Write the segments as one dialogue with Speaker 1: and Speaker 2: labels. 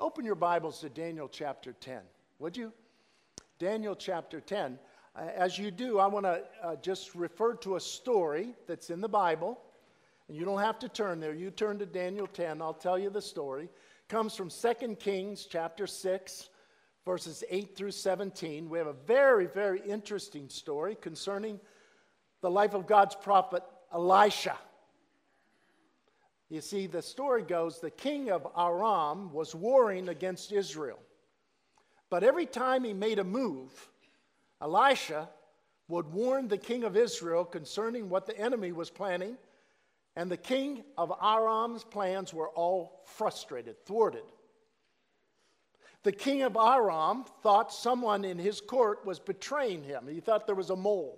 Speaker 1: Open your Bibles to Daniel chapter 10, would you? Daniel chapter 10. As you do, I want to just refer to a story that's in the Bible. And you don't have to turn there. You turn to Daniel 10. I'll tell you the story. It comes from 2 Kings chapter 6, verses 8 through 17. We have a very, very interesting story concerning the life of God's prophet Elisha. You see, the story goes, the king of Aram was warring against Israel. But every time he made a move, Elisha would warn the king of Israel concerning what the enemy was planning, and the king of Aram's plans were all frustrated, thwarted. The king of Aram thought someone in his court was betraying him. He thought there was a mole.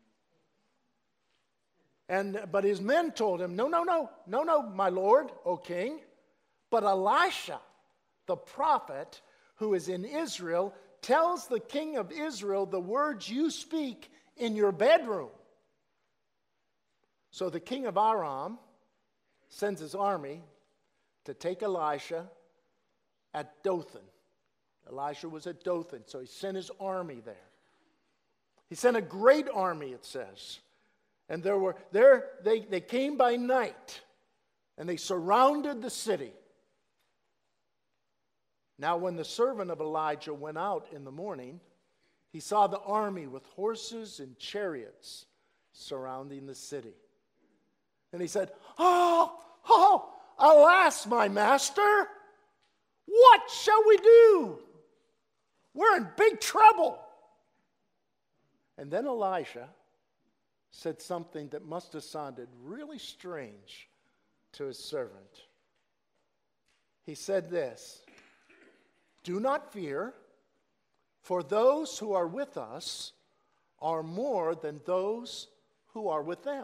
Speaker 1: But his men told him, no, my lord, O king. But Elisha, the prophet who is in Israel, tells the king of Israel the words you speak in your bedroom. So the king of Aram sends his army to take Elisha at Dothan. Elisha was at Dothan, so he sent his army there. He sent a great army, it says. And they came by night, and they surrounded the city. Now when the servant of Elijah went out in the morning, he saw the army with horses and chariots surrounding the city. And he said, Oh, alas, my master, what shall we do? We're in big trouble. And then Elisha said something that must have sounded really strange to his servant. He said this, do not fear, for those who are with us are more than those who are with them.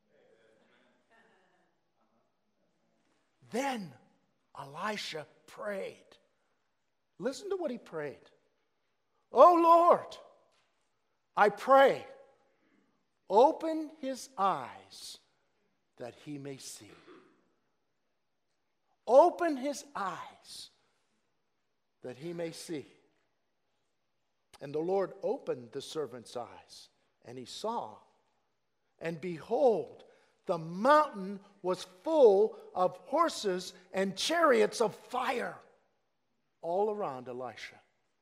Speaker 1: Then Elisha prayed. Listen to what he prayed. Oh Lord, I pray, open his eyes that he may see. Open his eyes that he may see. And the Lord opened the servant's eyes, and he saw. And behold, the mountain was full of horses and chariots of fire all around Elisha.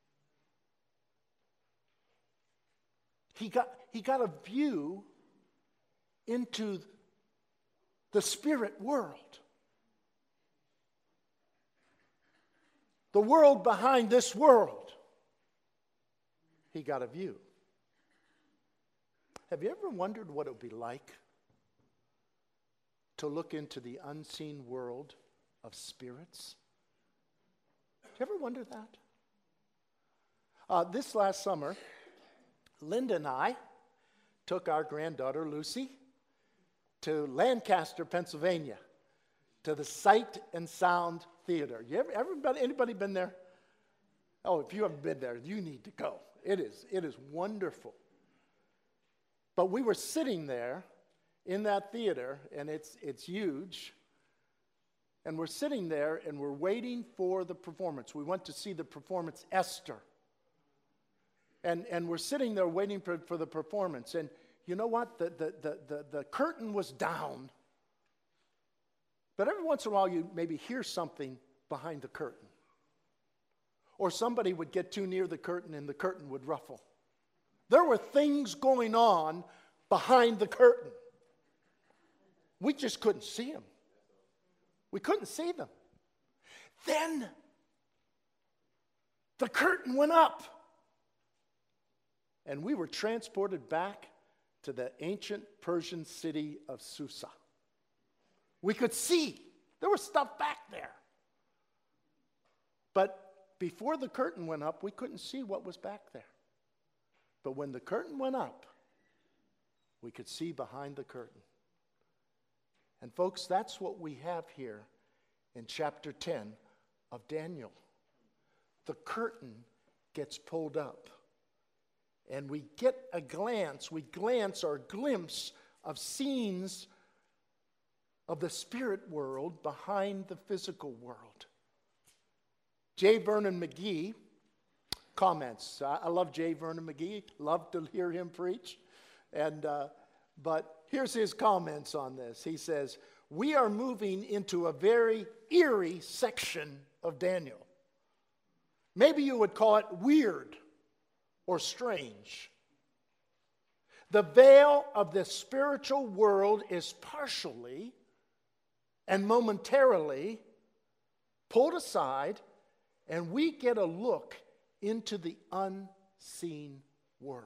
Speaker 1: He got a view into the spirit world. The world behind this world. He got a view. Have you ever wondered what it would be like to look into the unseen world of spirits? Did you ever wonder that? This last summer, Linda and I took our granddaughter, Lucy, to Lancaster, Pennsylvania, to the Sight and Sound Theater. Anybody been there? Oh, if you haven't been there, you need to go. It is wonderful. But we were sitting there in that theater, and it's huge. And we're sitting there, and we're waiting for the performance. We went to see the performance Esther. And we're sitting there waiting for the performance. And you know what? The curtain was down. But every once in a while, you maybe hear something behind the curtain. Or somebody would get too near the curtain, and the curtain would ruffle. There were things going on behind the curtain. We just couldn't see them. We couldn't see them. Then the curtain went up. And we were transported back to the ancient Persian city of Susa. We could see. There was stuff back there. But before the curtain went up, we couldn't see what was back there. But when the curtain went up, we could see behind the curtain. And folks, that's what we have here in chapter 10 of Daniel. The curtain gets pulled up. And we get a glance, or a glimpse of scenes of the spirit world behind the physical world. J. Vernon McGee comments. I love J. Vernon McGee. Love to hear him preach. But here's his comments on this. He says, we are moving into a very eerie section of Daniel. Maybe you would call it weird or strange. The veil of the spiritual world is partially and momentarily pulled aside, and we get a look into the unseen world.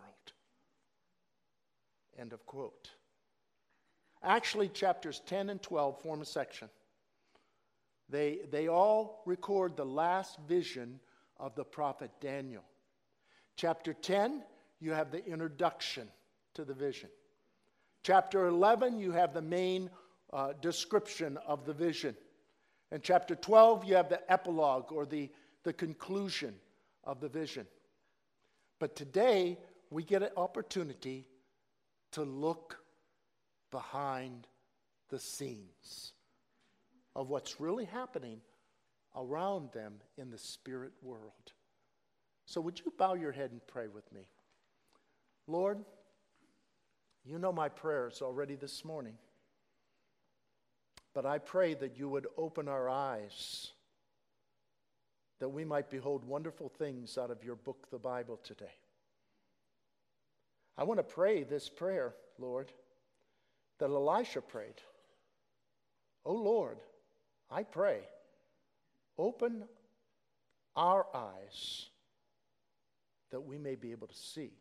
Speaker 1: End of quote. Actually, chapters 10 and 12 form a section. They all record the last vision of the prophet Daniel. Chapter 10, you have the introduction to the vision. Chapter 11, you have the main description of the vision. And chapter 12, you have the epilogue or the conclusion of the vision. But today, we get an opportunity to look behind the scenes of what's really happening around them in the spirit world. So would you bow your head and pray with me? Lord, you know my prayers already this morning. But I pray that you would open our eyes, that we might behold wonderful things out of your book, the Bible, today. I want to pray this prayer, Lord, that Elisha prayed. Oh Lord, I pray, open our eyes that we may be able to see.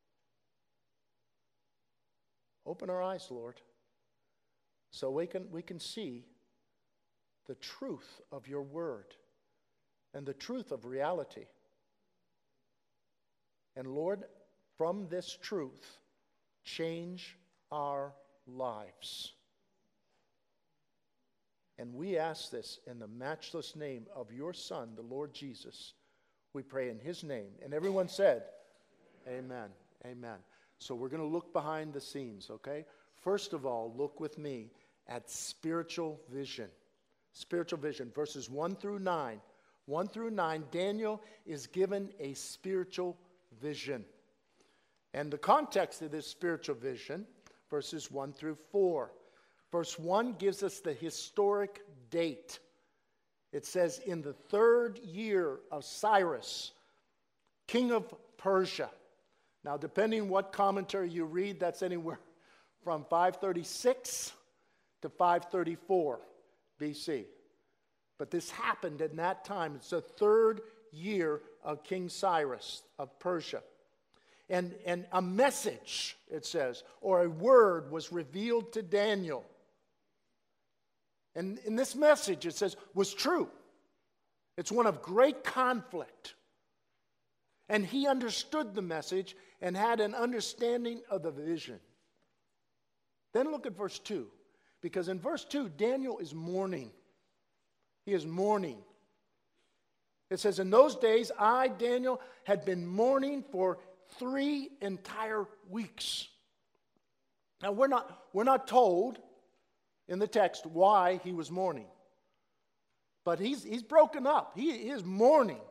Speaker 1: Open our eyes, Lord, so we can see the truth of your word and the truth of reality. And Lord, from this truth, change our lives. And we ask this in the matchless name of your Son, the Lord Jesus. We pray in his name. And everyone said, amen, amen. So we're going to look behind the scenes, okay? First of all, look with me at spiritual vision. Spiritual vision, verses 1 through 9. 1 through 9, Daniel is given a spiritual vision. And the context of this spiritual vision, verses 1 through 4. Verse 1 gives us the historic date. It says, in the 3rd year of Cyrus, king of Persia. Now, depending what commentary you read, that's anywhere from 536 to 534 BC. But this happened in that time. It's the 3rd year of King Cyrus of Persia. And a message, it says, or a word was revealed to Daniel. And in this message, it says, was true. It's one of great conflict. And he understood the message and had an understanding of the vision. Then look at verse 2. Because in verse 2, Daniel is mourning. He is mourning. It says, in those days, I, Daniel, had been mourning for 3 entire weeks. Now, we're not told in the text why he was mourning. But he's broken up. He is mourning.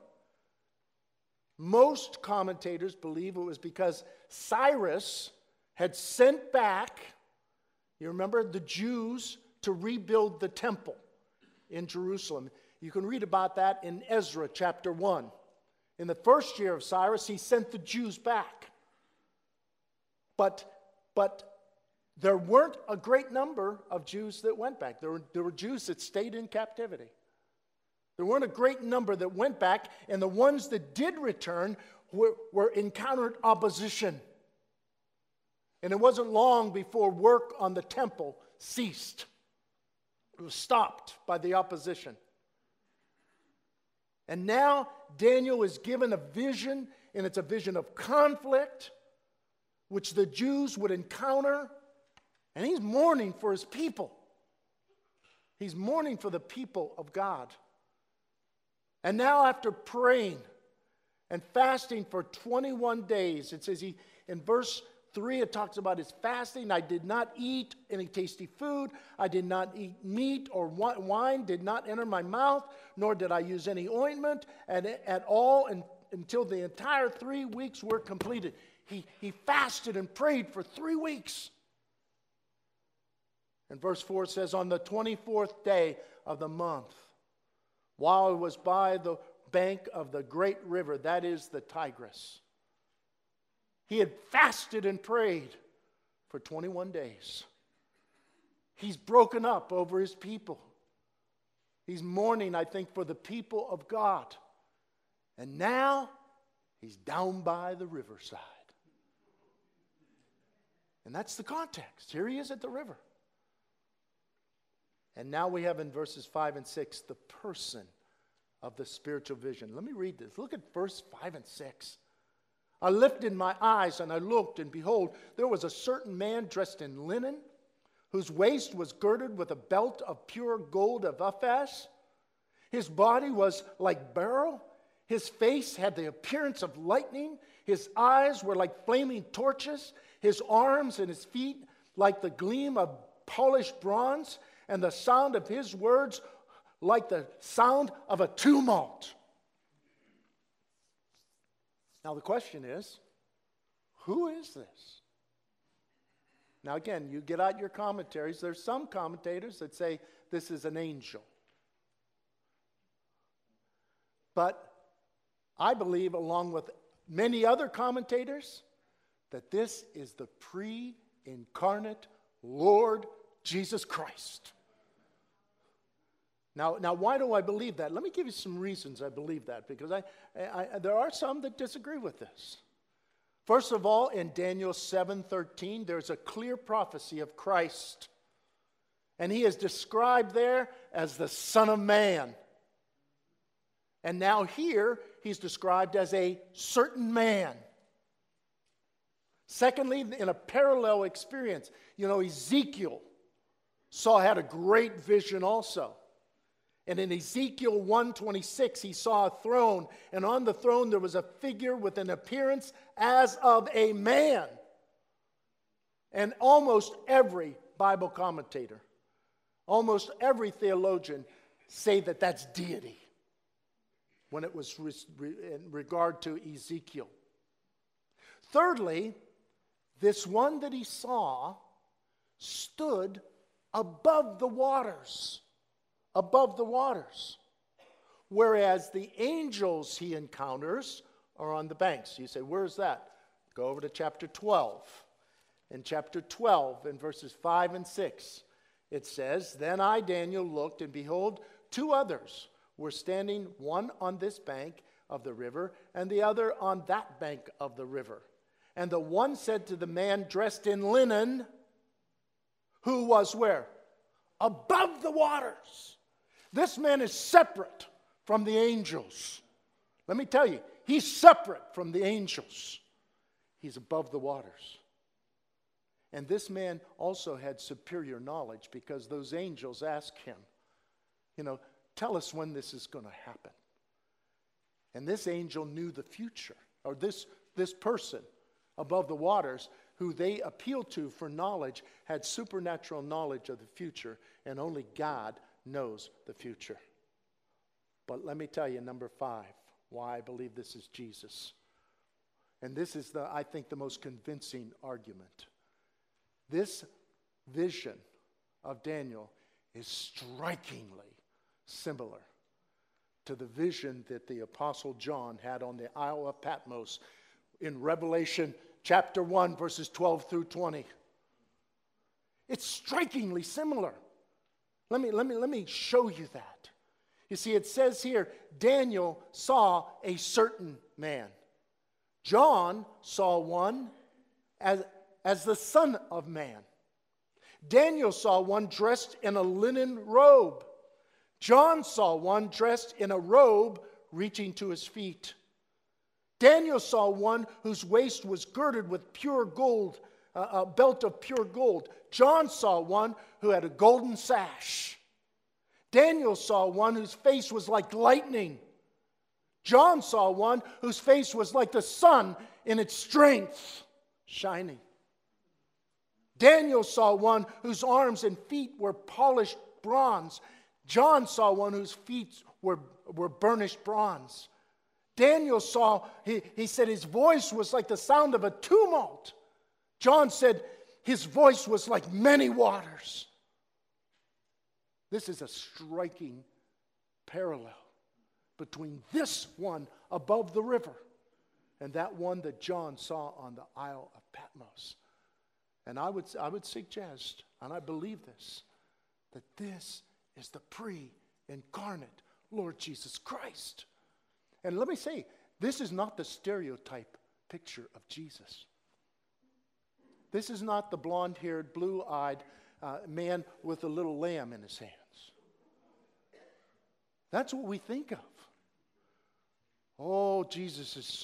Speaker 1: Most commentators believe it was because Cyrus had sent back, you remember, the Jews to rebuild the temple in Jerusalem. You can read about that in Ezra chapter 1. In the 1st year of Cyrus, he sent the Jews back. But there weren't a great number of Jews that went back. There were Jews that stayed in captivity. There weren't a great number that went back, and the ones that did return were encountered opposition. And it wasn't long before work on the temple ceased. It was stopped by the opposition. And now Daniel is given a vision, and it's a vision of conflict, which the Jews would encounter, and he's mourning for his people. He's mourning for the people of God. And now after praying and fasting for 21 days, it says in verse 3, it talks about his fasting. I did not eat any tasty food. I did not eat meat or wine, did not enter my mouth, nor did I use any ointment at all until the entire 3 weeks were completed. He fasted and prayed for 3 weeks. And verse 4 says, on the 24th day of the month, while I was by the bank of the great river, that is the Tigris, he had fasted and prayed for 21 days. He's broken up over his people. He's mourning, I think, for the people of God. And now he's down by the riverside. And that's the context. Here he is at the river. And now we have in verses 5 and 6 the person of the spiritual vision. Let me read this. Look at verse 5 and 6. I lifted my eyes and I looked, and behold, there was a certain man dressed in linen, whose waist was girded with a belt of pure gold of Uphaz. His body was like beryl. His face had the appearance of lightning. His eyes were like flaming torches. His arms and his feet like the gleam of polished bronze. And the sound of his words like the sound of a tumult. Now the question is, who is this? Now again, you get out your commentaries. There's some commentators that say this is an angel. But I believe, along with many other commentators, that this is the pre-incarnate Lord Jesus Christ. Now, why do I believe that? Let me give you some reasons I believe that, because there are some that disagree with this. First of all, in Daniel 7:13, there's a clear prophecy of Christ. And he is described there as the Son of Man. And now here, he's described as a certain man. Secondly, in a parallel experience, Ezekiel had a great vision also. And in Ezekiel 1:26, he saw a throne, and on the throne there was a figure with an appearance as of a man. And almost every Bible commentator, almost every theologian say that that's deity when it was in regard to Ezekiel. Thirdly, this one that he saw stood above the waters. Above the waters. Whereas the angels he encounters are on the banks. You say, where's that? Go over to chapter 12. In chapter 12, in verses 5 and 6, it says, Then I, Daniel, looked, and behold, 2 others were standing, one on this bank of the river, and the other on that bank of the river. And the one said to the man dressed in linen, who was where? Above the waters. This man is separate from the angels. Let me tell you, he's separate from the angels. He's above the waters. And this man also had superior knowledge, because those angels asked him, tell us when this is going to happen. And this angel knew the future, or this person above the waters who they appealed to for knowledge had supernatural knowledge of the future, and only God knows the future. But let me tell you, number 5, why I believe this is Jesus. And this is, I think, the most convincing argument. This vision of Daniel is strikingly similar to the vision that the Apostle John had on the Isle of Patmos in Revelation chapter 1, verses 12 through 20. It's strikingly similar. Let me show you that. You see, it says here, Daniel saw a certain man. John saw one as the Son of Man. Daniel saw one dressed in a linen robe. John saw one dressed in a robe reaching to his feet. Daniel saw one whose waist was girded with pure gold, a belt of pure gold. John saw one who had a golden sash. Daniel saw one whose face was like lightning. John saw one whose face was like the sun in its strength, shining. Daniel saw one whose arms and feet were polished bronze. John saw one whose feet were burnished bronze. Daniel saw, he said his voice was like the sound of a tumult. John said his voice was like many waters. This is a striking parallel between this one above the river and that one that John saw on the Isle of Patmos. And I would suggest, and I believe this, that this is the pre-incarnate Lord Jesus Christ. And let me say, this is not the stereotype picture of Jesus. This is not the blonde-haired, blue-eyed man with a little lamb in his hands. That's what we think of. Oh, Jesus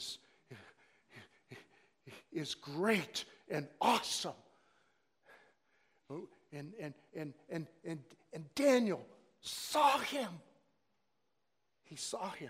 Speaker 1: is great and awesome. And Daniel saw him. He saw him.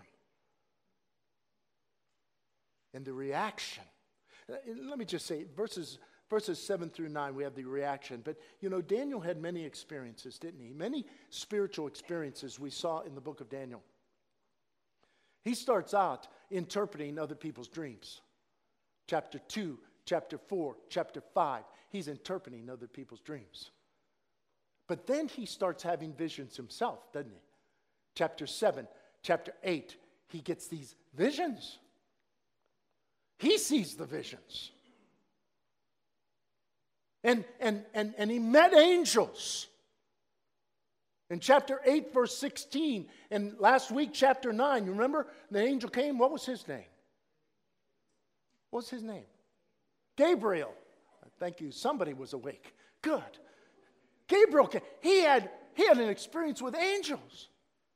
Speaker 1: And the reaction. Let me just say, verses 7 through 9, we have the reaction. But, you know, Daniel had many experiences, didn't he? Many spiritual experiences we saw in the book of Daniel. He starts out interpreting other people's dreams. Chapter 2, chapter 4, chapter 5, he's interpreting other people's dreams. But then he starts having visions himself, doesn't he? Chapter 7, chapter 8, he gets these visions. He sees the visions. And he met angels. In chapter 8, verse 16, and last week, chapter 9, you remember? The angel came, what was his name? What was his name? Gabriel. Thank you, somebody was awake. Good. Gabriel came. He had an experience with angels.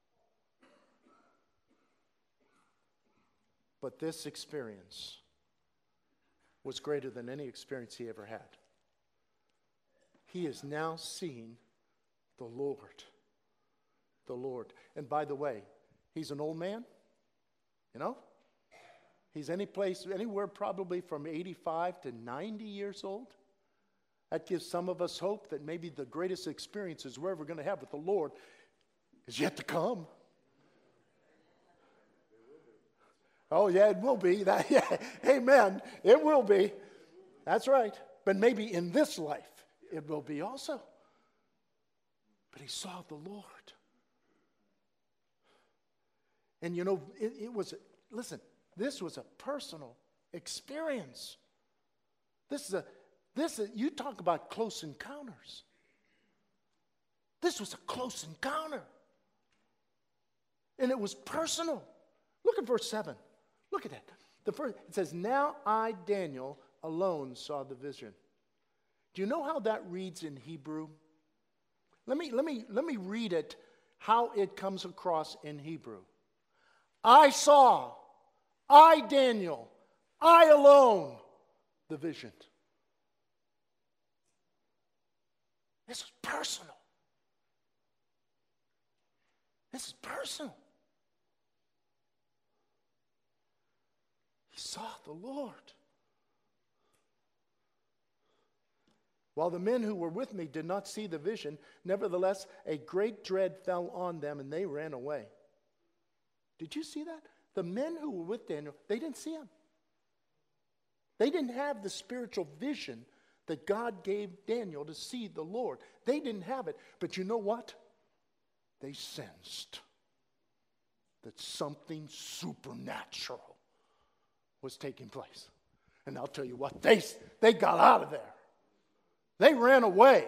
Speaker 1: But this experience was greater than any experience he ever had. He is now seeing the Lord. The Lord. And by the way, he's an old man. You know? He's anywhere probably from 85 to 90 years old. That gives some of us hope that maybe the greatest experiences we're ever going to have with the Lord is yet to come. Oh, yeah, it will be. Amen. It will be. That's right. But maybe in this life, it will be also. But he saw the Lord. And you know, this was a personal experience. You talk about close encounters. This was a close encounter. And it was personal. Look at verse 7. Look at that. It says, "Now I, Daniel, alone saw the vision." Do you know how that reads in Hebrew? Let me read it, how it comes across in Hebrew. I saw, I, Daniel, I alone, the vision. This is personal. This is personal. He saw the Lord. While the men who were with me did not see the vision, nevertheless, a great dread fell on them and they ran away. Did you see that? The men who were with Daniel, they didn't see him. They didn't have the spiritual vision that God gave Daniel to see the Lord. They didn't have it. But you know what? They sensed that something supernatural was taking place. And I'll tell you what, they got out of there. They ran away.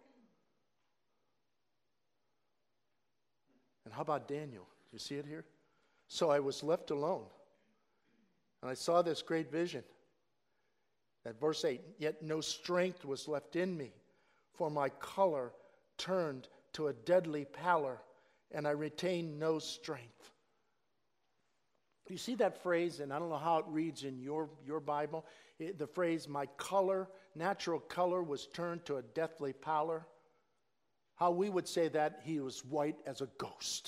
Speaker 1: And how about Daniel? Do you see it here? So I was left alone. And I saw this great vision. At verse 8, yet no strength was left in me, for my color turned to a deadly pallor, and I retained no strength. You see that phrase, and I don't know how it reads in your Bible, the phrase, my color, natural color was turned to a deathly pallor. How we would say that, he was white as a ghost.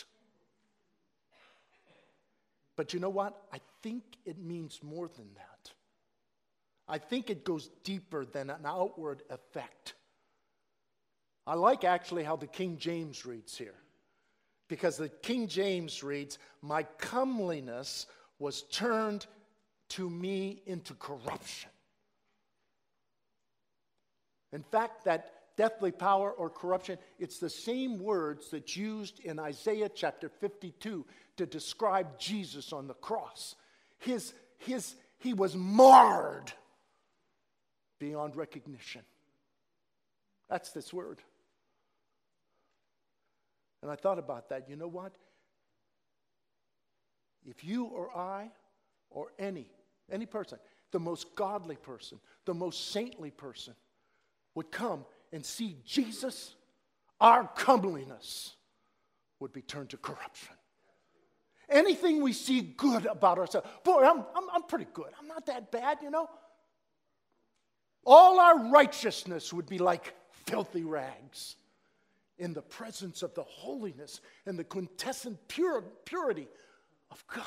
Speaker 1: But you know what? I think it means more than that. I think it goes deeper than an outward effect. I like actually how the King James reads here. Because the King James reads, my comeliness was turned to me into corruption. In fact, that deathly power or corruption, it's the same words that's used in Isaiah chapter 52 to describe Jesus on the cross. He was marred beyond recognition. That's this word. And I thought about that. You know what? If you or I or any person, the most godly person, the most saintly person would come and see Jesus, our comeliness would be turned to corruption. Anything we see good about ourselves, boy, I'm pretty good. I'm not that bad, you know. All our righteousness would be like filthy rags in the presence of the holiness and the quintessent purity of God.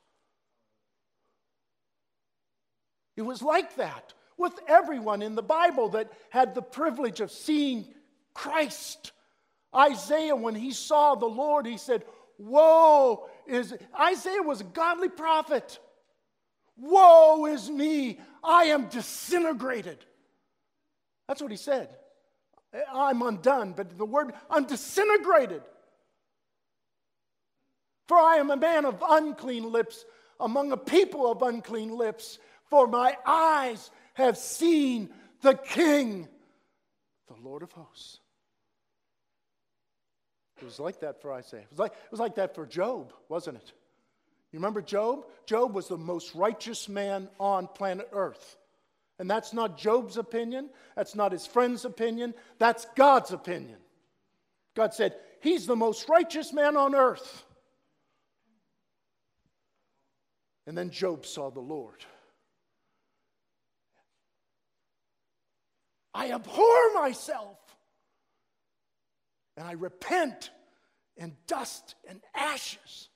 Speaker 1: It was like that with everyone in the Bible that had the privilege of seeing Christ. Isaiah, when he saw the Lord, he said, woe is... Isaiah was a godly prophet. Woe is me, I am disintegrated. That's what he said. I'm undone, but the word, I'm disintegrated. For I am a man of unclean lips, among a people of unclean lips. For my eyes have seen the King, the Lord of hosts. It was like that for Isaiah. It was like that for Job, wasn't it? You remember Job? Job was the most righteous man on planet Earth. And that's not Job's opinion. That's not his friend's opinion. That's God's opinion. God said, he's the most righteous man on earth. And then Job saw the Lord. I abhor myself. And I repent in dust and ashes.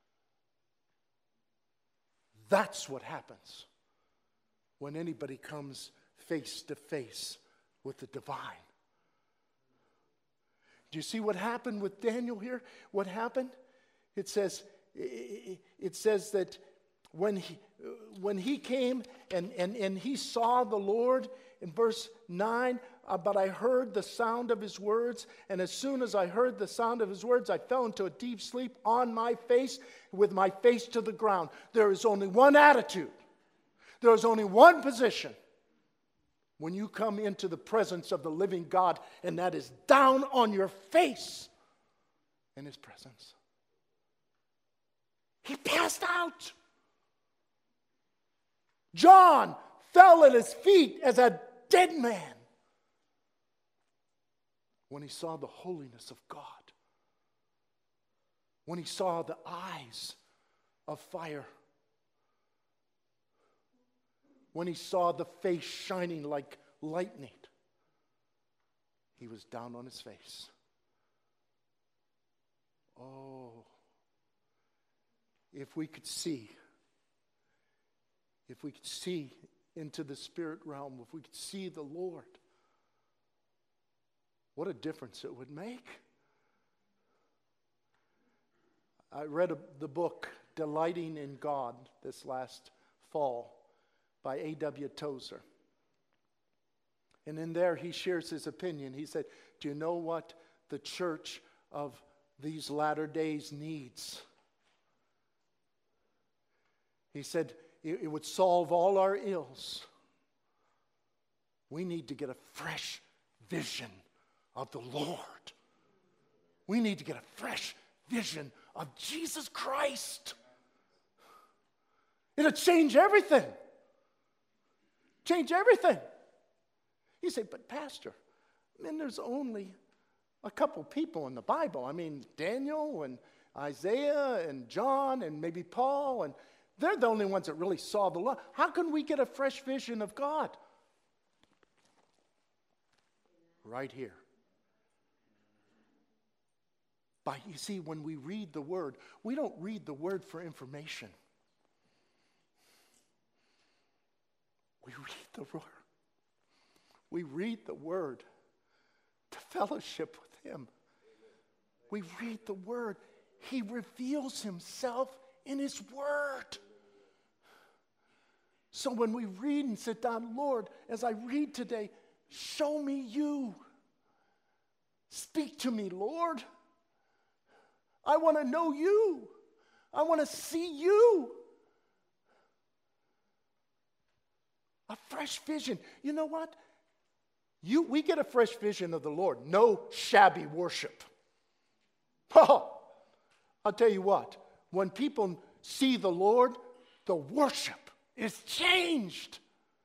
Speaker 1: That's what happens when anybody comes face to face with the divine. Do you see what happened with Daniel here? What happened? It says that when he came and he saw the Lord, in verse 9, but I heard the sound of his words, and as soon as I heard the sound of his words, I fell into a deep sleep on my face, with my face to the ground. There is only one attitude. There is only one position when you come into the presence of the living God, and that is down on your face in his presence. He passed out. John fell at his feet as a dead man when he saw the holiness of God, when he saw the eyes of fire, when he saw the face shining like lightning. He was down on his face. Oh, if we could see into the spirit realm, if we could see the Lord, what a difference it would make. I read the book Delighting in God this last fall by A.W. Tozer. And in there he shares his opinion. He said, do you know what the church of these latter days needs? He said, it would solve all our ills. We need to get a fresh vision of the Lord. We need to get a fresh vision of Jesus Christ. It'll change everything. Change everything. You say, but Pastor, there's only a couple people in the Bible. Daniel and Isaiah and John and maybe Paul, and they're the only ones that really saw the Lord. How can we get a fresh vision of God? Right here. You see, when we read the Word, we don't read the Word for information. We read the word. We read the word to fellowship with him. We read the word. He reveals himself in his word. So when we read and sit down, Lord, as I read today, show me you. Speak to me, Lord. I want to know you. I want to see you. A fresh vision. You know what? We get a fresh vision of the Lord. No shabby worship. Oh, I'll tell you what. When people see the Lord, the worship is changed.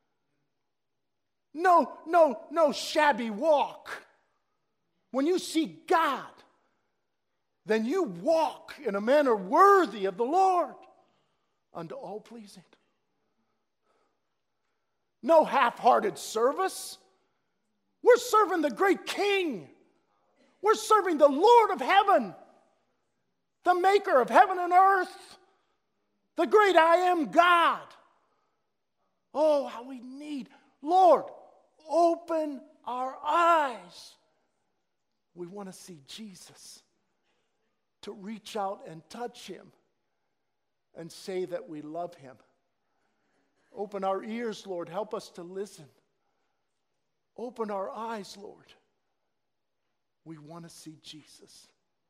Speaker 1: No shabby walk. When you see God, then you walk in a manner worthy of the Lord unto all pleasing. No half-hearted service. We're serving the great King. We're serving the Lord of heaven, the maker of heaven and earth, the great I am God. Oh, how we need, Lord, open our eyes. We want to see Jesus, to reach out and touch him and say that we love him. Open our ears, Lord. Help us to listen. Open our eyes, Lord. We want to see Jesus.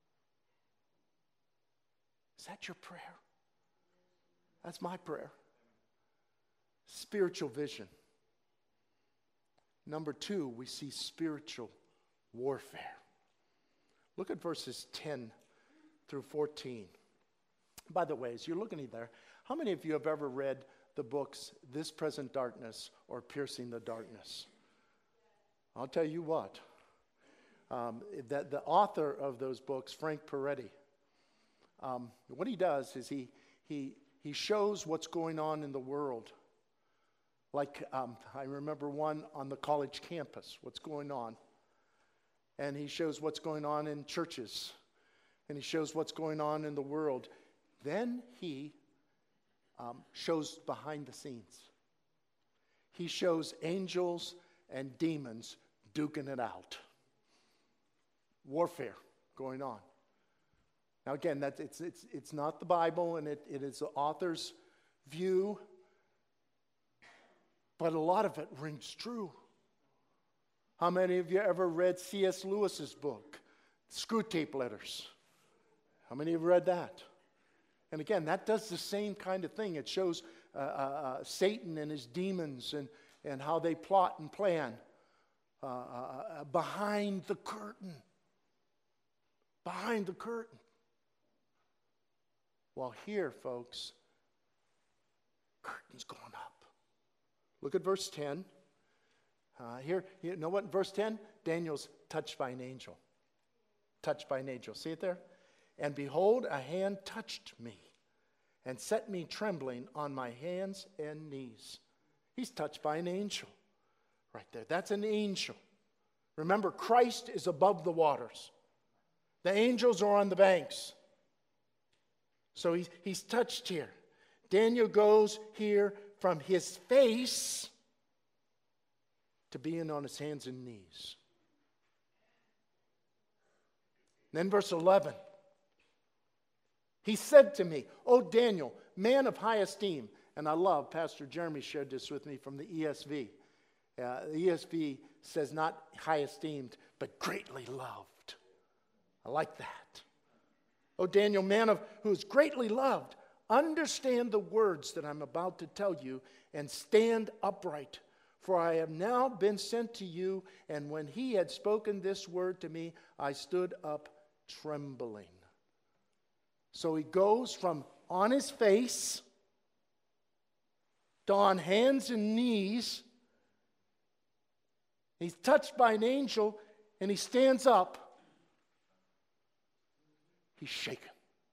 Speaker 1: Is that your prayer? That's my prayer. Spiritual vision. Number 2, we see spiritual warfare. Look at verses 10 through 14. By the way, as you're looking there, how many of you have ever read the books This Present Darkness or Piercing the Darkness? I'll tell you what. That the author of those books, Frank Peretti, what he does is he shows what's going on in the world. Like I remember one on the college campus, what's going on. And he shows what's going on in churches. And he shows what's going on in the world. Then he shows behind the scenes. He shows angels and demons duking it out. Warfare going on. Now again, it's not the Bible, and it is the author's view, but a lot of it rings true. How many of you ever read C.S. Lewis's book, Screwtape Letters? How many have read that? And again, that does the same kind of thing. It shows Satan and his demons and how they plot and plan behind the curtain. Behind the curtain. Well, here, folks, curtain's going up. Look at verse 10. Here, you know what? In verse 10, Daniel's touched by an angel. Touched by an angel. See it there? And behold, a hand touched me and set me trembling on my hands and knees. He's touched by an angel. Right there. That's an angel. Remember, Christ is above the waters. The angels are on the banks. So he's touched here. Daniel goes here from his face to being on his hands and knees. Then verse 11. He said to me, "O Daniel, man of high esteem." And I love, Pastor Jeremy shared this with me from the ESV. The ESV says not high esteemed, but greatly loved. I like that. "O Daniel, man who is greatly loved, understand the words that I'm about to tell you and stand upright. For I have now been sent to you." And when he had spoken this word to me, I stood up trembling. So he goes from on his face to on hands and knees. He's touched by an angel and he stands up. He's shaken.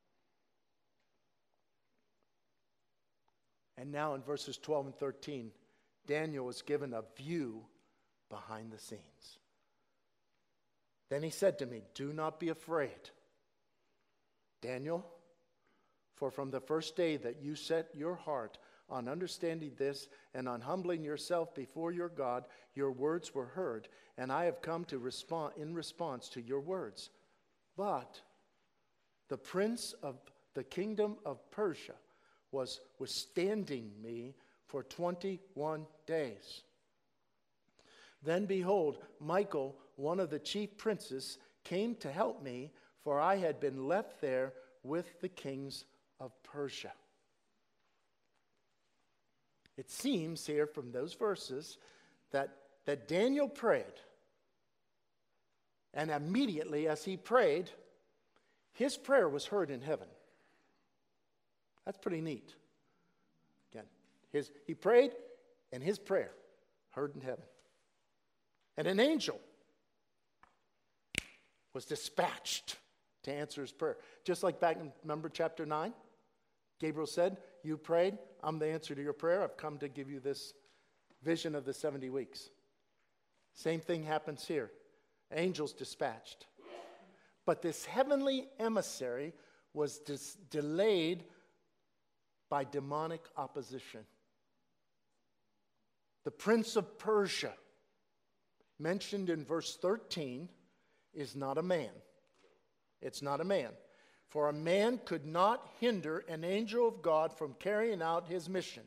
Speaker 1: And now in verses 12 and 13, Daniel is given a view behind the scenes. Then he said to me, "Do not be afraid, Daniel, for from the first day that you set your heart on understanding this and on humbling yourself before your God, your words were heard, and I have come to respond in response to your words. But the prince of the kingdom of Persia was withstanding me for 21 days. Then behold, Michael, one of the chief princes, came to help me, for I had been left there with the kings of Persia. It seems here from those verses that Daniel prayed. And immediately as he prayed, his prayer was heard in heaven. That's pretty neat. Again, he prayed and his prayer heard in heaven. And an angel was dispatched to answer his prayer. Just like back in, remember chapter 9? Gabriel said, you prayed, I'm the answer to your prayer. I've come to give you this vision of the 70 weeks. Same thing happens here. Angels dispatched. But this heavenly emissary was delayed by demonic opposition. The prince of Persia, mentioned in verse 13, is not a man. It's not a man. For a man could not hinder an angel of God from carrying out his mission.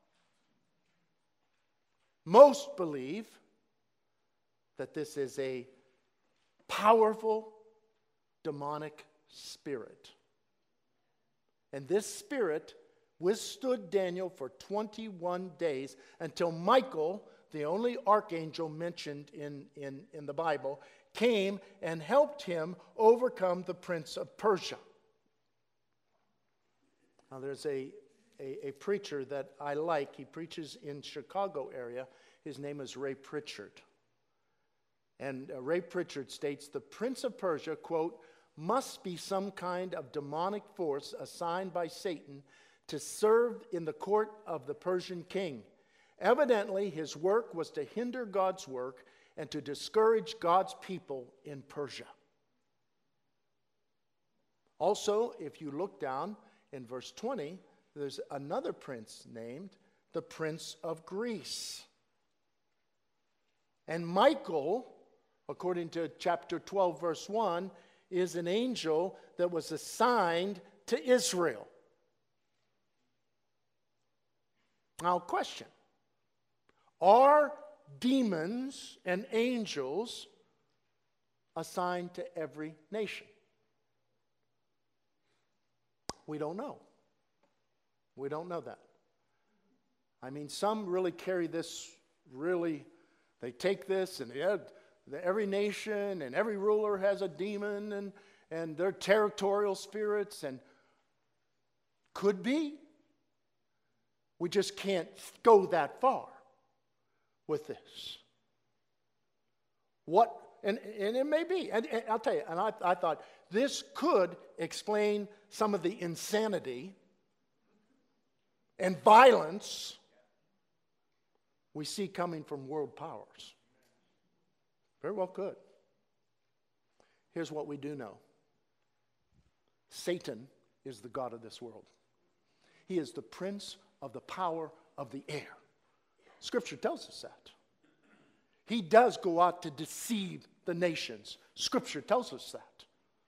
Speaker 1: Most believe that this is a powerful demonic spirit. And this spirit withstood Daniel for 21 days until Michael, the only archangel mentioned in the Bible, came and helped him overcome the prince of Persia. Now there's a preacher that I like. He preaches in Chicago area. His name is Ray Pritchard. And Ray Pritchard states, the prince of Persia, quote, must be some kind of demonic force assigned by Satan to serve in the court of the Persian king. Evidently, his work was to hinder God's work and to discourage God's people in Persia. Also, if you look down in verse 20, there's another prince named the Prince of Greece. And Michael, according to chapter 12, verse 1, is an angel that was assigned to Israel. Now, question. Are demons and angels assigned to every nation? We don't know. We don't know that. I mean, some really carry this they take this and every nation and every ruler has a demon and they're territorial spirits, and could be. We just can't go that far with this. And it may be, and I'll tell you, and I thought this could explain some of the insanity and violence we see coming from world powers. Very well could. Here's what we do know. Satan is the god of this world. He is the prince of the power of the air. Scripture tells us that. He does go out to deceive the nations. Scripture tells us that.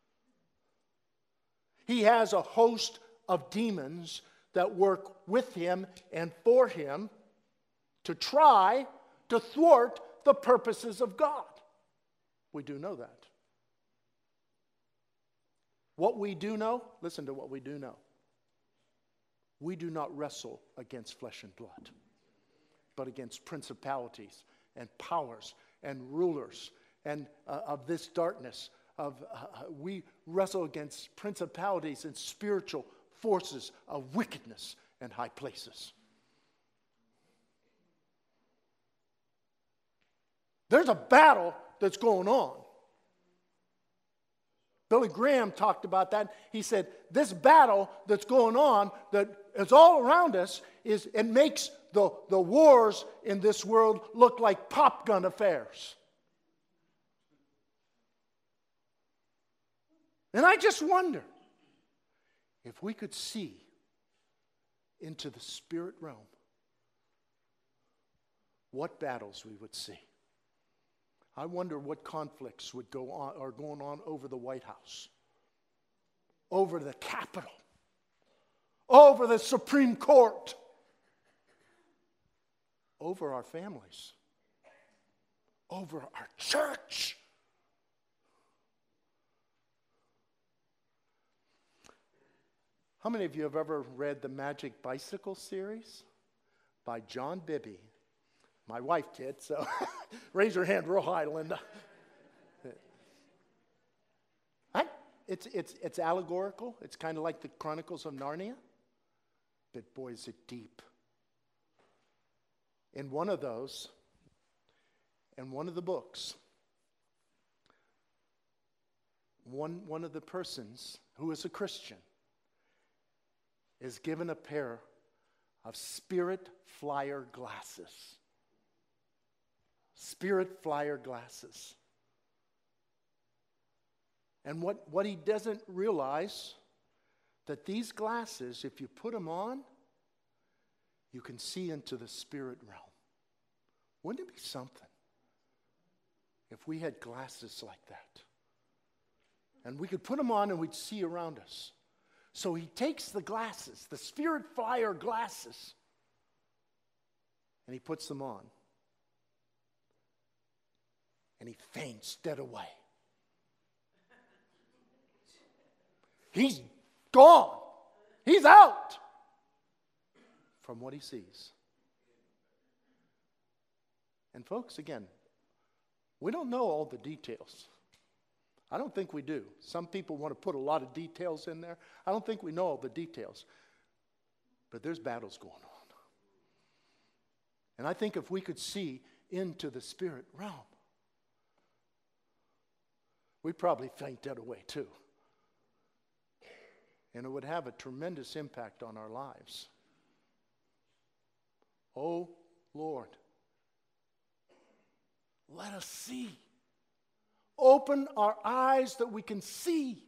Speaker 1: He has a host of demons that work with him and for him to try to thwart the purposes of God. We do know that. What we do know, listen to what we do know. We do not wrestle against flesh and blood, but against principalities and powers and rulers and of this darkness. We wrestle against principalities and spiritual forces of wickedness in high places. There's a battle that's going on. Billy Graham talked about that. He said, this battle that's going on, that is all around us, it makes the wars in this world look like pop gun affairs. And I just wonder if we could see into the spirit realm, what battles we would see. I wonder what conflicts would go on, are going on over the White House, over the Capitol, over the Supreme Court, over our families, over our church. How many of you have ever read the Magic Bicycle series by John Bibby? My wife did, so raise your hand real high, Linda. It's allegorical. It's kind of like the Chronicles of Narnia, but boy, is it deep. In one of those, in one of the books, one of the persons who is a Christian is given a pair of Spirit Flyer glasses. Spirit Flyer glasses. And what he doesn't realize, that these glasses, if you put them on, you can see into the spirit realm. Wouldn't it be something if we had glasses like that? And we could put them on and we'd see around us. So he takes the glasses, the Spirit Flyer glasses, and he puts them on. And he faints dead away. He's gone. He's out from what he sees. And folks, again, we don't know all the details. I don't think we do. Some people want to put a lot of details in there. I don't think we know all the details. But there's battles going on. And I think if we could see into the spirit realm, we'd probably faint dead away too. And it would have a tremendous impact on our lives. Oh, Lord, let us see. Open our eyes that we can see.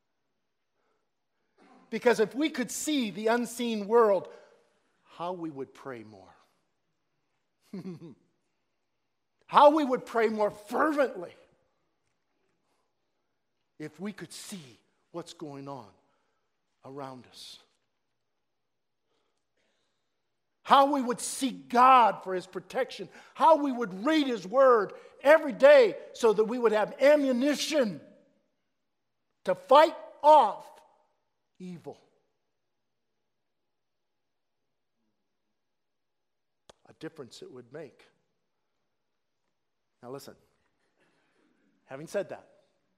Speaker 1: Because if we could see the unseen world, how we would pray more. How we would pray more fervently if we could see what's going on around us. How we would seek God for His protection. How we would read His Word every day so that we would have ammunition to fight off evil. A difference it would make. Now listen, having said that,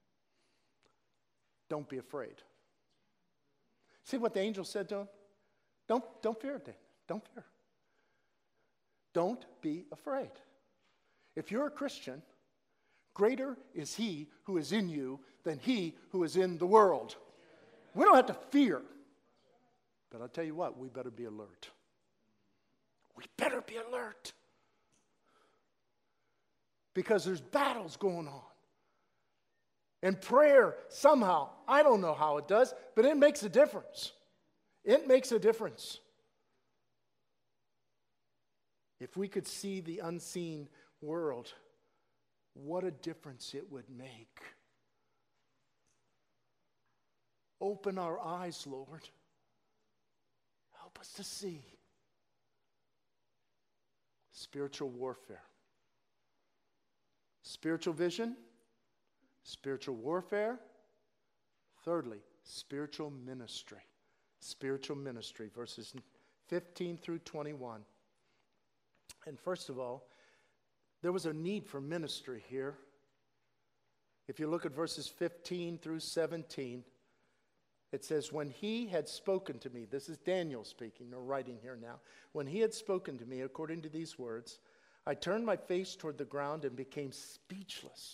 Speaker 1: don't be afraid. See what the angel said to him? Don't fear, Dan. Don't fear. Don't be afraid. If you're a Christian, greater is He who is in you than he who is in the world. We don't have to fear. But I'll tell you what, we better be alert. We better be alert. Because there's battles going on. And prayer, somehow, I don't know how it does, but it makes a difference. It makes a difference. If we could see the unseen world, what a difference it would make. Open our eyes, Lord. Help us to see. Spiritual warfare. Spiritual vision. Spiritual warfare. Thirdly, spiritual ministry. Spiritual ministry, verses 15 through 21. And first of all, there was a need for ministry here. If you look at verses 15 through 17, it says, when he had spoken to me, this is Daniel speaking, or writing here now. When he had spoken to me according to these words, I turned my face toward the ground and became speechless.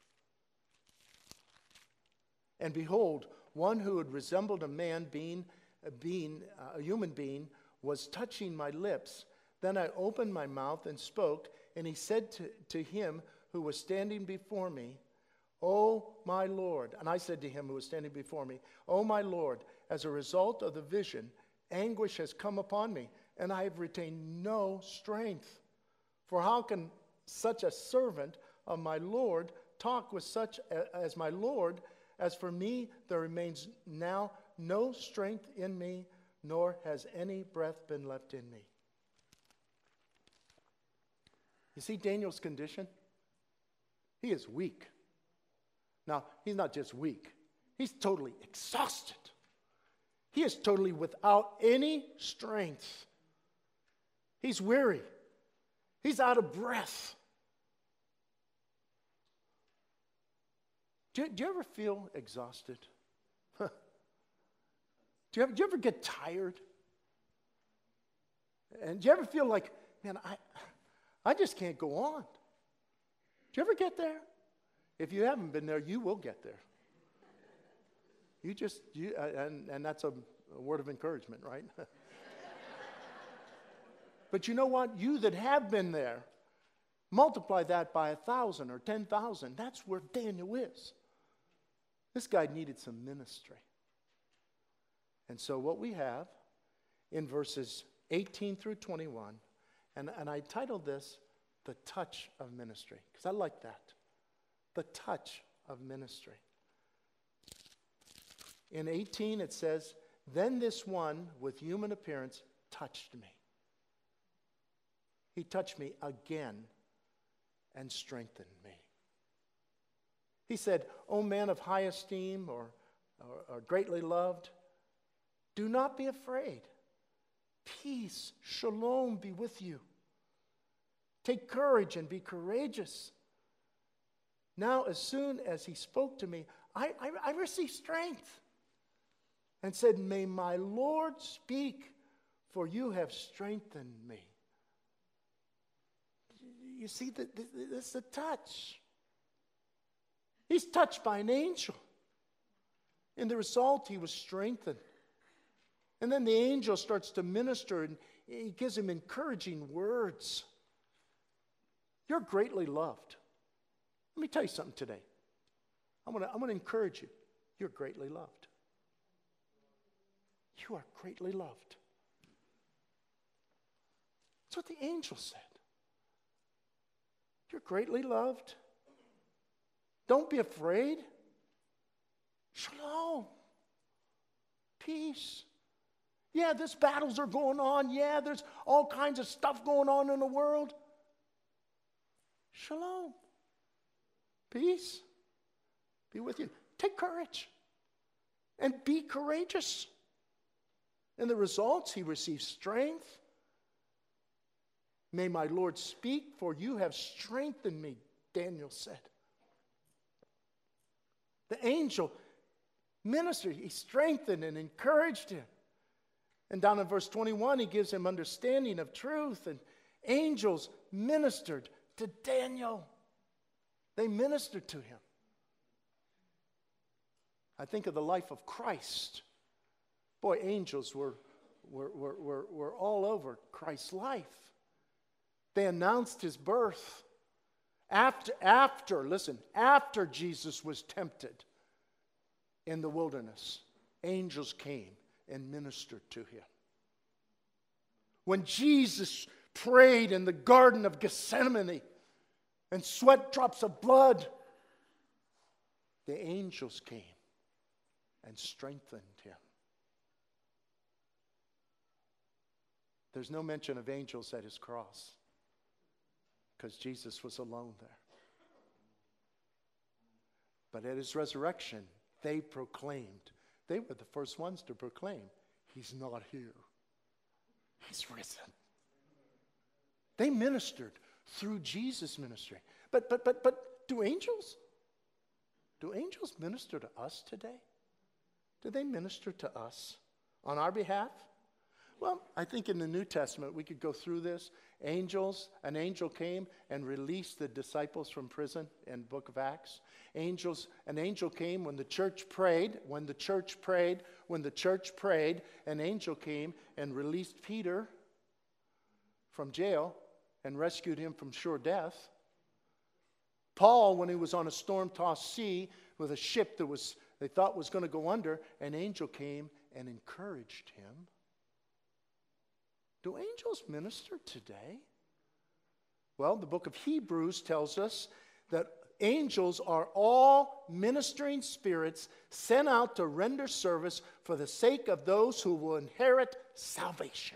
Speaker 1: And behold, one who had resembled a man a human being, was touching my lips. Then I opened my mouth and spoke, and he said to him who was standing before me, "O my Lord," and I said to him who was standing before me, "O my Lord, as a result of the vision anguish has come upon me, and I have retained no strength. For how can such a servant of my Lord talk with such as my Lord? As for me, there remains now no strength in me, nor has any breath been left in me. You see Daniel's condition? He is weak. Now, he's not just weak. He's totally exhausted. He is totally without any strength. He's weary. He's out of breath. Do you ever feel exhausted? Do you ever get tired? And do you ever feel like, man, I just can't go on? Do you ever get there? If you haven't been there, you will get there. And that's a word of encouragement, right? But you know what? You that have been there, multiply that by 1,000 or 10,000. That's where Daniel is. This guy needed some ministry. And so what we have in verses 18 through 21, and I titled this, The Touch of Ministry, because I like that. The touch of ministry. In 18 it says, then this one with human appearance touched me. He touched me again and strengthened me. He said, O man of high esteem or greatly loved, do not be afraid. Peace, shalom be with you. Take courage and be courageous. Now, as soon as he spoke to me, I received strength and said, may my Lord speak, for you have strengthened me. You see, this is a touch. He's touched by an angel. In the result, he was strengthened. And then the angel starts to minister, and he gives him encouraging words. You're greatly loved. Let me tell you something today. I'm going to encourage you. You're greatly loved. You are greatly loved. That's what the angel said. You're greatly loved. Don't be afraid. Shalom. Peace. Yeah, there's battles are going on. Yeah, there's all kinds of stuff going on in the world. Shalom. Peace be with you. Take courage and be courageous. And the results, he receives strength. May my Lord speak, for you have strengthened me, Daniel said. The angel ministered. He strengthened and encouraged him. And down in verse 21, he gives him understanding of truth. And angels ministered to Daniel. They ministered to him. I think of the life of Christ. Boy, angels were all over Christ's life. They announced his birth. After Jesus was tempted in the wilderness, angels came and ministered to him. When Jesus prayed in the Garden of Gethsemane and sweat drops of blood, the angels came and strengthened him. There's no mention of angels at his cross because Jesus was alone there. But at his resurrection, they proclaimed. They were the first ones to proclaim, he's not here. He's risen. They ministered through Jesus' ministry. But do angels minister to us today? Do they minister to us on our behalf? Well, I think in the New Testament, we could go through this. An angel came and released the disciples from prison in the book of Acts. An angel came when the church prayed. When the church prayed, an angel came and released Peter from jail and rescued him from sure death. Paul, when he was on a storm-tossed sea with a ship that they thought was going to go under, an angel came and encouraged him. Do angels minister today? Well, the book of Hebrews tells us that angels are all ministering spirits sent out to render service for the sake of those who will inherit salvation.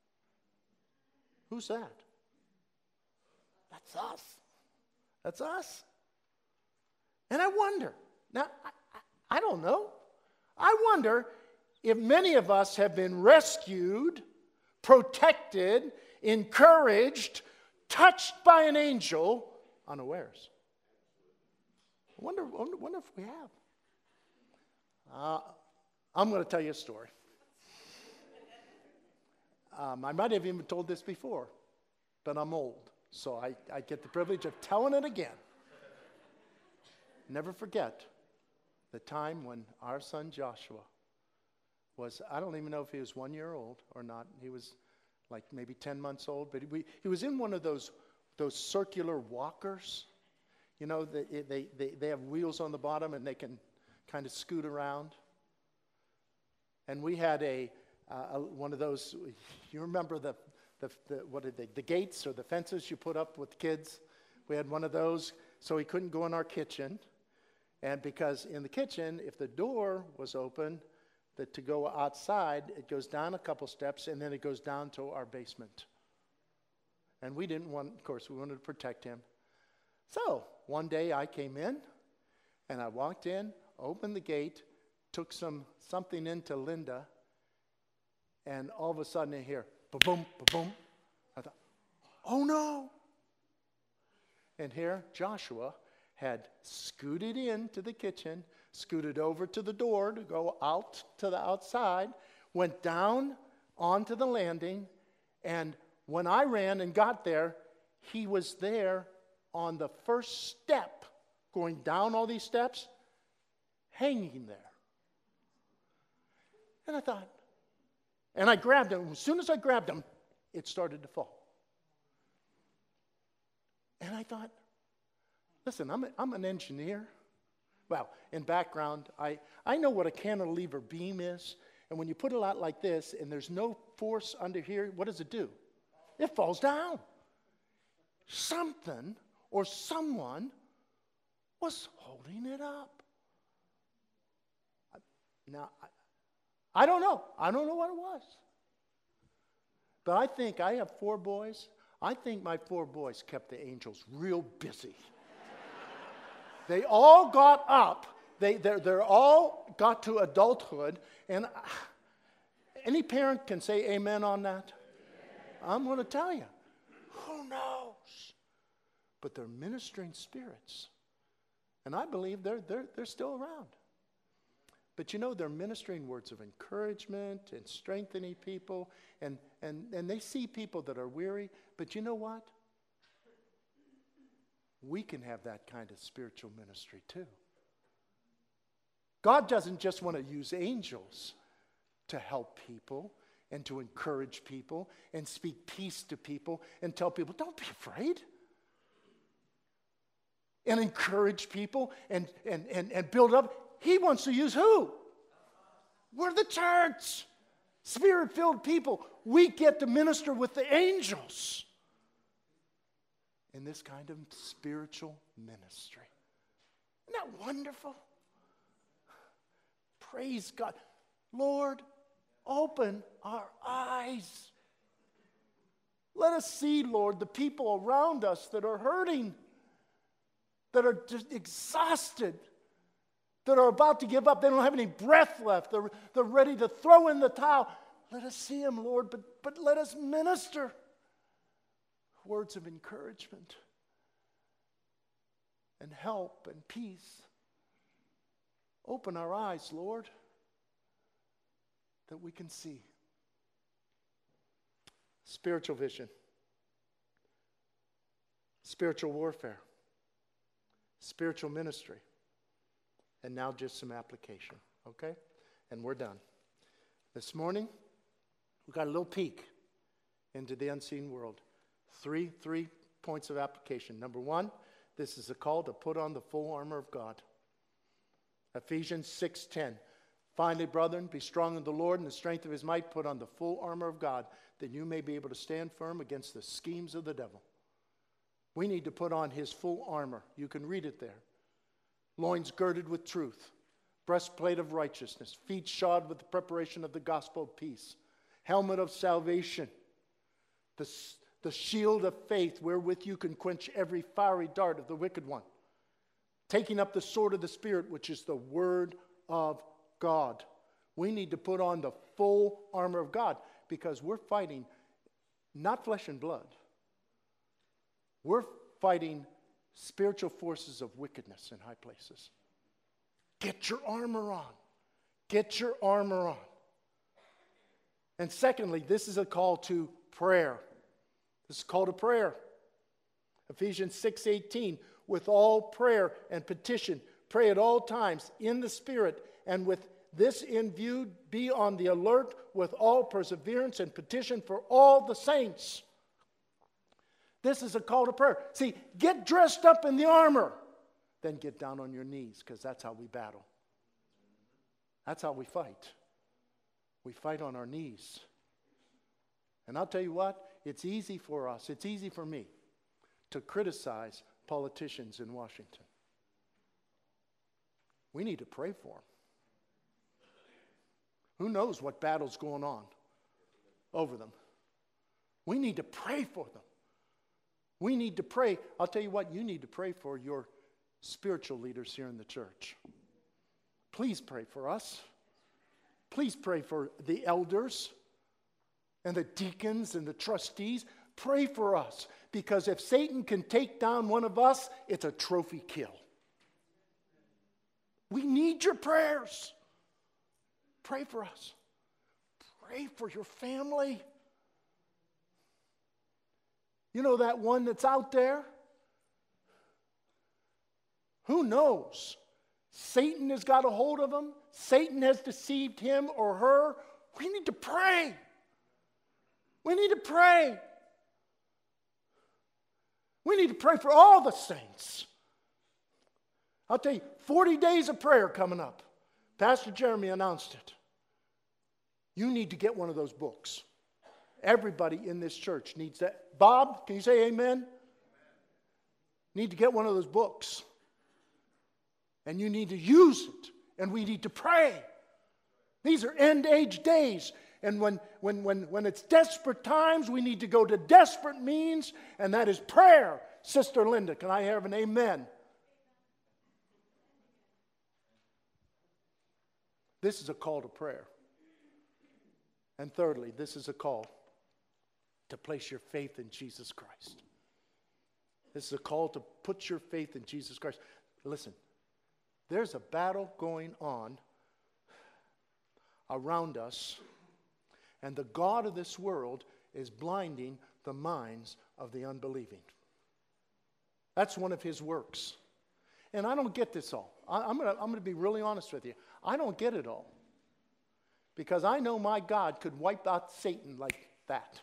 Speaker 1: Who's that? That's us. That's us. And I wonder, now, I don't know. I wonder if many of us have been rescued, protected, encouraged, touched by an angel unawares. I wonder if we have. I'm going to tell you a story. I might have even told this before, but I'm old, so I get the privilege of telling it again. Never forget the time when our son Joshua was, I don't even know if he was 1 year old or not. He was like maybe 10 months old, but he was in one of those circular walkers. You know, they have wheels on the bottom and they can kind of scoot around. And we had one of those, you remember the gates or the fences you put up with kids? We had one of those, so he couldn't go in our kitchen. And because in the kitchen, if the door was open, to go outside, it goes down a couple steps, and then it goes down to our basement. And we didn't want, of course, we wanted to protect him. So one day I came in, and I walked in, opened the gate, took something into Linda, and all of a sudden I hear, ba-boom, ba-boom. I thought, oh no. And here Joshua had scooted into the kitchen, scooted over to the door to go out to the outside, went down onto the landing, and when I ran and got there, he was there on the first step, going down all these steps, hanging there. And I thought, and I grabbed him. As soon as I grabbed him, it started to fall. And I thought, listen, I'm an engineer. Well, in background, I know what a cantilever beam is. And when you put it out like this and there's no force under here, what does it do? It falls down. Something or someone was holding it up. Now, I don't know. I don't know what it was. But I think I have 4 boys. I think my 4 boys kept the angels real busy. They all got up. They're all got to adulthood. And any parent can say amen on that. I'm going to tell you. Who knows? But they're ministering spirits. And I believe they're still around. But you know, they're ministering words of encouragement and strengthening people. And they see people that are weary. But you know what? We can have that kind of spiritual ministry too. God doesn't just want to use angels to help people and to encourage people and speak peace to people and tell people, don't be afraid. And encourage people and build up. He wants to use who? We're the church. Spirit-filled people. We get to minister with the angels in this kind of spiritual ministry. Isn't that wonderful? Praise God. Lord, open our eyes. Let us see, Lord, the people around us that are hurting, that are just exhausted, that are about to give up. They don't have any breath left. They're ready to throw in the towel. Let us see them, Lord, but let us minister words of encouragement and help and peace. Open our eyes, Lord, that we can see. Spiritual vision, spiritual warfare, spiritual ministry, and now just some application, okay? And we're done. This morning, we got a little peek into the unseen world. Three points of application. Number 1, this is a call to put on the full armor of God. Ephesians 6:10. Finally, brethren, be strong in the Lord and the strength of his might. Put on the full armor of God, that you may be able to stand firm against the schemes of the devil. We need to put on his full armor. You can read it there. Loins girded with truth, breastplate of righteousness, feet shod with the preparation of the gospel of peace, helmet of salvation, the shield of faith wherewith you can quench every fiery dart of the wicked one, taking up the sword of the Spirit, which is the word of God. We need to put on the full armor of God because we're fighting not flesh and blood. We're fighting spiritual forces of wickedness in high places. Get your armor on. Get your armor on. And secondly, this is a call to prayer. This is a call to prayer. Ephesians 6:18, with all prayer and petition, pray at all times in the Spirit, and with this in view, be on the alert with all perseverance and petition for all the saints. This is a call to prayer. See, get dressed up in the armor, then get down on your knees, because that's how we battle. That's how we fight. We fight on our knees. And I'll tell you what, it's easy for us, it's easy for me to criticize politicians in Washington. We need to pray for them. Who knows what battle's going on over them? We need to pray for them. We need to pray. I'll tell you what, you need to pray for your spiritual leaders here in the church. Please pray for us. Please pray for the elders and the deacons and the trustees. Pray for us, because if Satan can take down one of us, it's a trophy kill. We need your prayers. Pray for us. Pray for your family. You know that one that's out there? Who knows? Satan has got a hold of him. Satan has deceived him or her. We need to pray. We need to pray. We need to pray for all the saints. I'll tell you, 40 days of prayer coming up. Pastor Jeremy announced it. You need to get one of those books. Everybody in this church needs that. Bob, can you say amen? Need to get one of those books. And you need to use it. And we need to pray. These are end-age days. And when it's desperate times, we need to go to desperate means, and that is prayer. Sister Linda, can I have an amen? This is a call to prayer. And thirdly, this is a call to place your faith in Jesus Christ. This is a call to put your faith in Jesus Christ. Listen, there's a battle going on around us, and the god of this world is blinding the minds of the unbelieving. That's one of his works. And I don't get this all. I'm going to be really honest with you. I don't get it all. Because I know my God could wipe out Satan like that.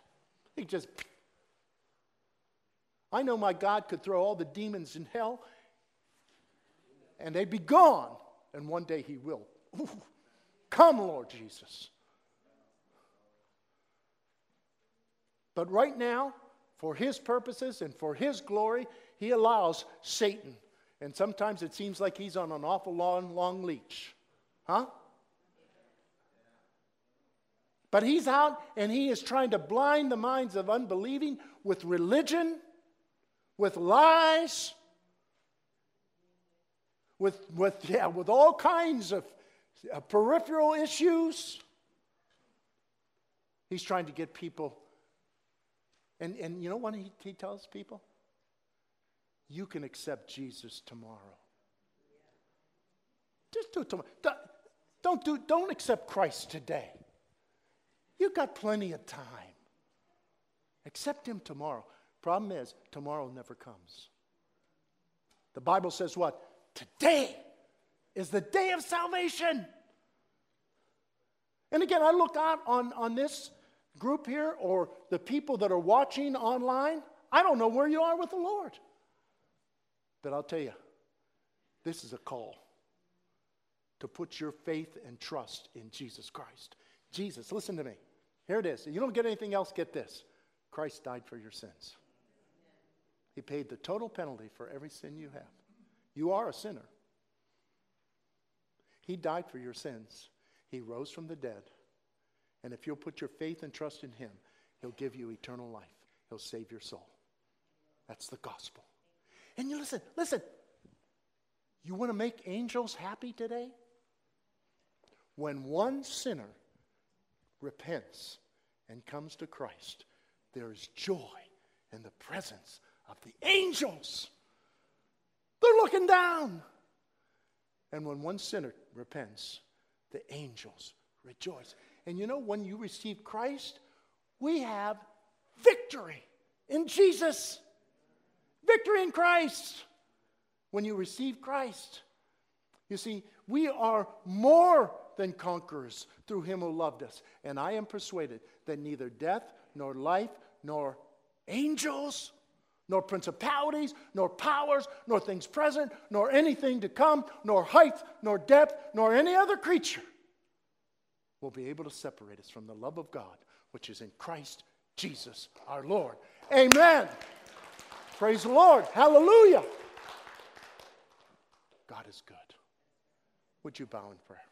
Speaker 1: I know my God could throw all the demons in hell and they'd be gone. And one day he will. Ooh, come, Lord Jesus. But right now, for his purposes and for his glory, he allows Satan. And sometimes it seems like he's on an awful long leash. Huh? But he's out and he is trying to blind the minds of unbelieving with religion, with lies, with all kinds of peripheral issues. He's trying to get people. And you know what he tells people? You can accept Jesus tomorrow. Just do it tomorrow. Don't accept Christ today. You've got plenty of time. Accept him tomorrow. Problem is, tomorrow never comes. The Bible says what? Today is the day of salvation. And again, I look out on this group here or the people that are watching online. I don't know where you are with the Lord. But I'll tell you, this is a call. to put your faith and trust in Jesus Christ. Jesus, listen to me. Here it is. You don't get anything else, get this. Christ died for your sins. He paid the total penalty for every sin you have. You are a sinner. He died for your sins. He rose from the dead. And if you'll put your faith and trust in him, he'll give you eternal life. He'll save your soul. That's the gospel. And you listen. You want to make angels happy today? When one sinner repents and comes to Christ, there is joy in the presence of the angels. They're looking down. And when one sinner repents, the angels rejoice. And you know, when you receive Christ, we have victory in Jesus. Victory in Christ. When you receive Christ, you see, we are more than conquerors through him who loved us. And I am persuaded that neither death, nor life, nor angels, nor principalities, nor powers, nor things present, nor anything to come, nor height, nor depth, nor any other creature will be able to separate us from the love of God, which is in Christ Jesus our Lord. Amen. Praise the Lord. Hallelujah. God is good. Would you bow in prayer?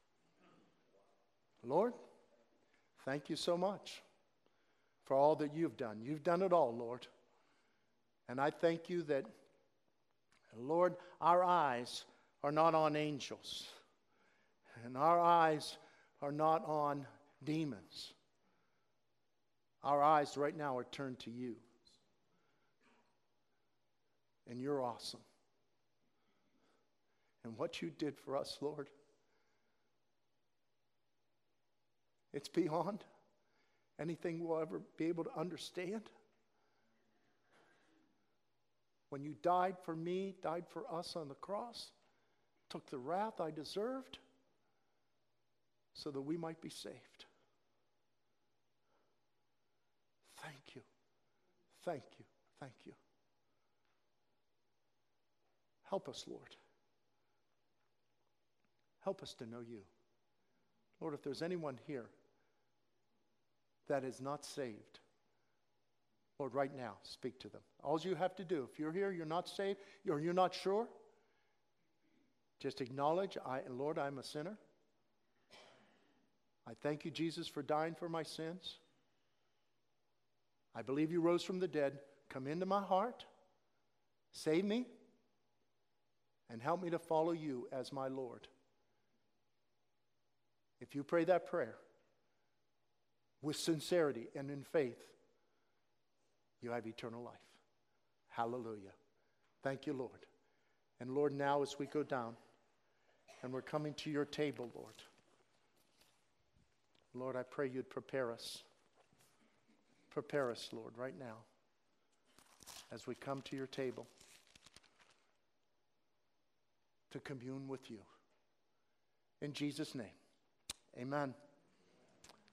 Speaker 1: Lord, thank you so much for all that you've done. You've done it all, Lord. And I thank you that, Lord, our eyes are not on angels. And our eyes are not on demons. Our eyes right now are turned to you. And you're awesome. And what you did for us, Lord, it's beyond anything we'll ever be able to understand. When you died for me, died for us on the cross, took the wrath I deserved so that we might be saved. Thank you. Thank you. Thank you. Help us, Lord. Help us to know you. Lord, if there's anyone here that is not saved, Lord, right now, speak to them. All you have to do, if you're here, you're not saved, or you're not sure, just acknowledge, Lord, I'm a sinner. I thank you, Jesus, for dying for my sins. I believe you rose from the dead. Come into my heart, save me, and help me to follow you as my Lord. If you pray that prayer with sincerity and in faith, you have eternal life. Hallelujah. Thank you, Lord. And Lord, now as we go down and we're coming to your table, Lord, I pray you'd prepare us. Prepare us, Lord, right now as we come to your table to commune with you. In Jesus' name, amen.